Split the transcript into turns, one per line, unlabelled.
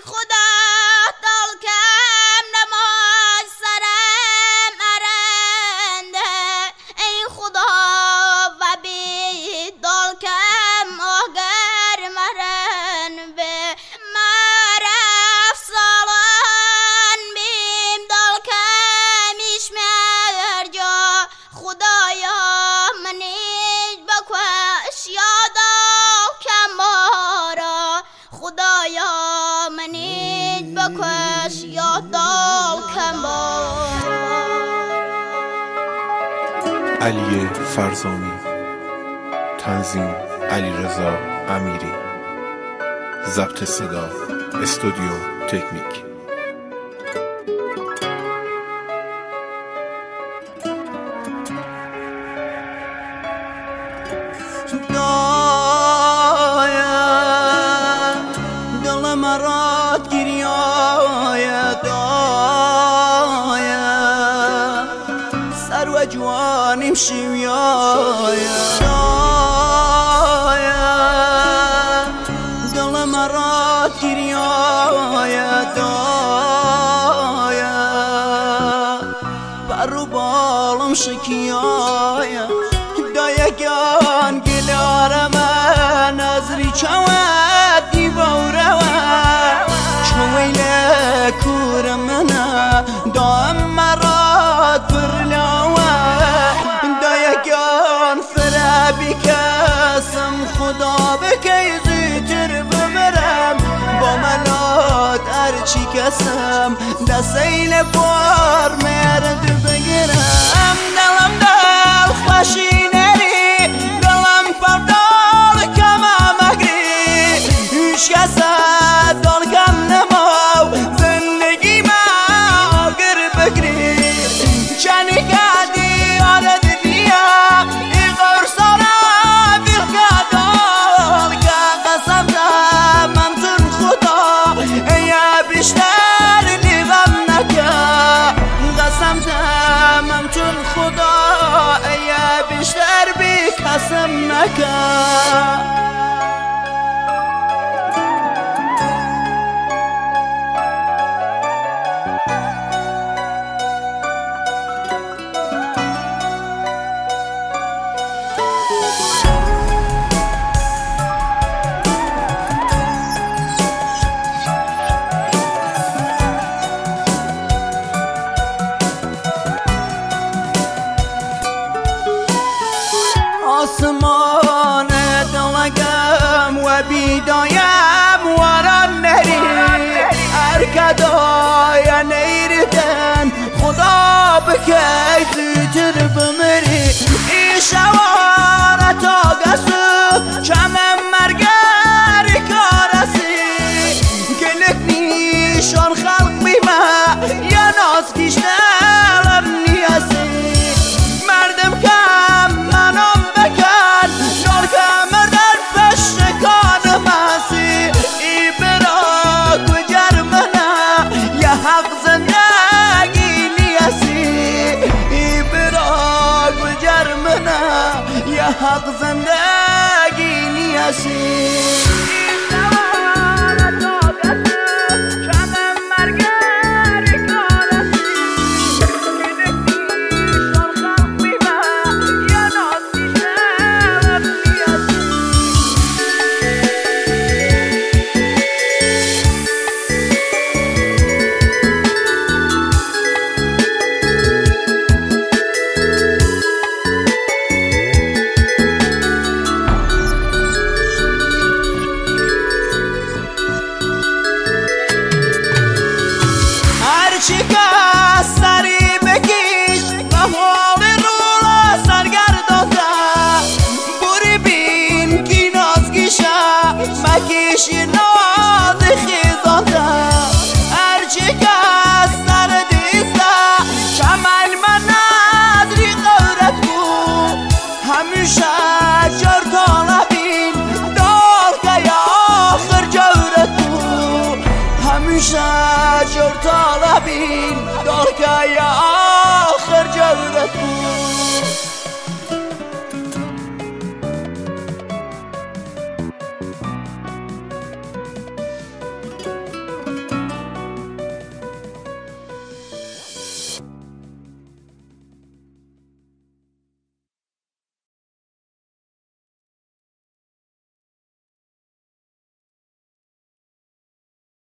خدا دلکم نماز سرم ارنده ای خدا و بی دلکم آگر مرن به معرف سالان بیم دلکمیش مرجا خدایا منیج بکش یادال کمارا خدایا منیج بکش یادال کمارا.
علی فرزامی، تنظیم علیرضا امیری، ضبط صدا استودیو تکنیک.
دل مرا گریه دایا سر و جوانیم شویایا دل مرا گریه دایا برو بالم شکیایا دایگان گلارم نظری چواد دیواره چویل کورمنا دام مراد برلاوه دایگان فرابی کسم خدا بکی زیتر بمرم با ملاد ارچی کسم دستیل بار مرد بگیرم دلم دل خوشی خدا ایا بیشتر بی قسم نکن. آسمان دلگم و بیدایم وران نری ارکدای نیردن خدا بکی زیتر بمری ای شوارت آگسو چمم مرگری کارسی گلک نیشان خلق بیمه یا ناز کشنر نیاسی مردم کم منم بکن نار کمر در پشتکان مسی ای برا کجر منه یه حق زندگی نیاسی ای برا کجر منه یه حق زندگی نیاسی سری بکش و حال رولا سرگردانده بوری بین کی ناز گیشه مکشی ناز خیزانده هرچی که سر دیسته چمن من ندری قدرت بود همیشه جر طالبین دال که آخر جورت بود همیشه جر طالبین دار که یا آخر جورت بود